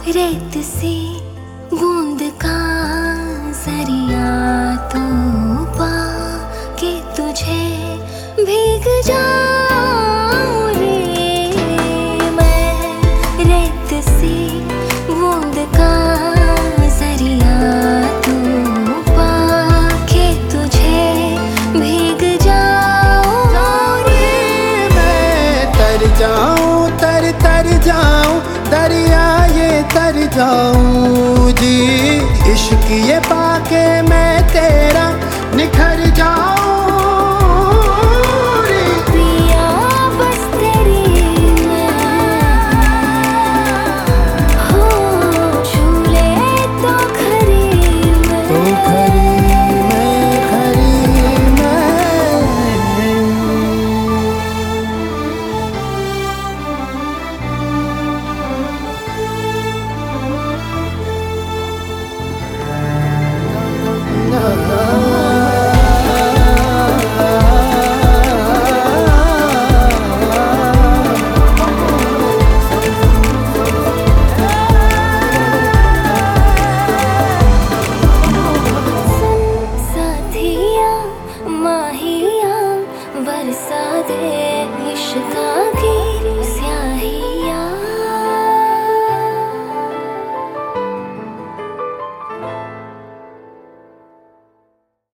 रेत सी बूंद का सरिया तो पा के तुझे भीग जाऊं रे। मैं रेत सी बूंद का सरिया तो पा के तुझे भीग जाऊं रे। मैं तर जाऊं, तर जाऊं, दरिया ये तर जाऊं जी। इश्क ये